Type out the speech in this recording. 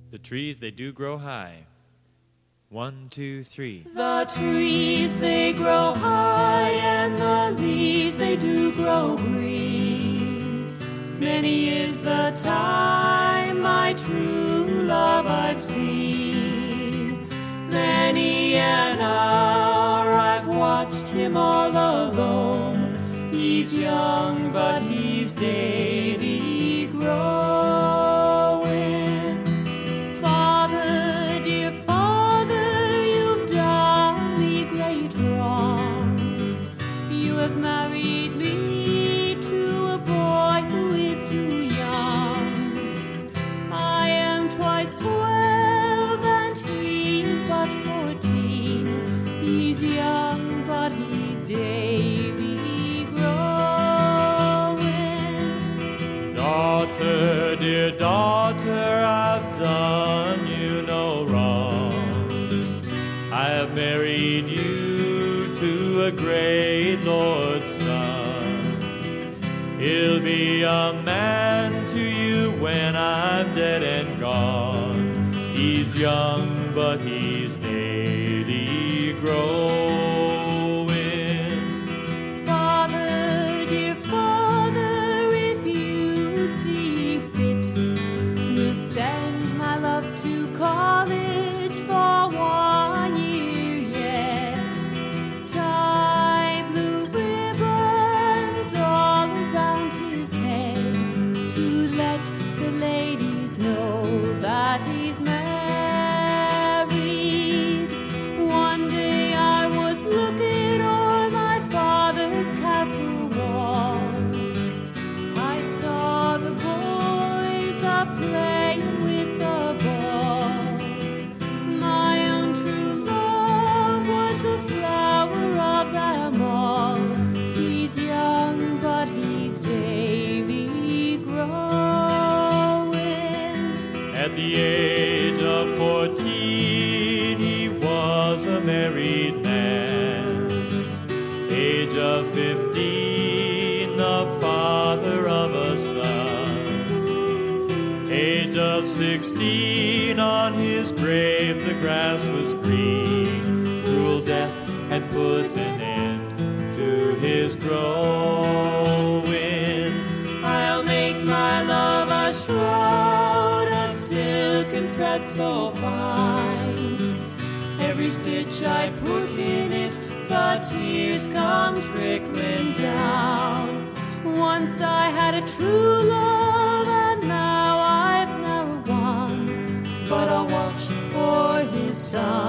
The trees, they do grow high. 1, 2, 3. The trees, they grow high, and the leaves, they do grow green. Many is the time my true love I've seen. Many an hour I've watched him all alone. He's young, but he's daily growing. Father, dear Father, you've done me great wrong. You have married me to a boy who is too young. I am twice 12 and he is but 14. He's young, but he's daily growing. Daughter, dear daughter, I've done you no wrong. I have married you to a great Lord's son. He'll be a man to you when I'm dead and gone. He's young, but he's daily growing. Father, dear Father, if you see fit, we'll send my love to college for 1 year yet. Tie blue ribbons all around his head to let the ladies know that he's married. One day I was looking o'er my father's castle wall. I saw the boys a-playing with the ball. My own true love was the flower of them all. He's young, but he's daily growing. At the age of 14, he was a married man. Age of 15, the father of a son. Age of 16, on his grave the grass was green. Cruel death had put an end to his growing. I'll make my love a shroud of silk and thread so fine. Every stitch I put in it, the tears come trickling down. Once I had a true love, and now I've never one, but I'll watch for his son.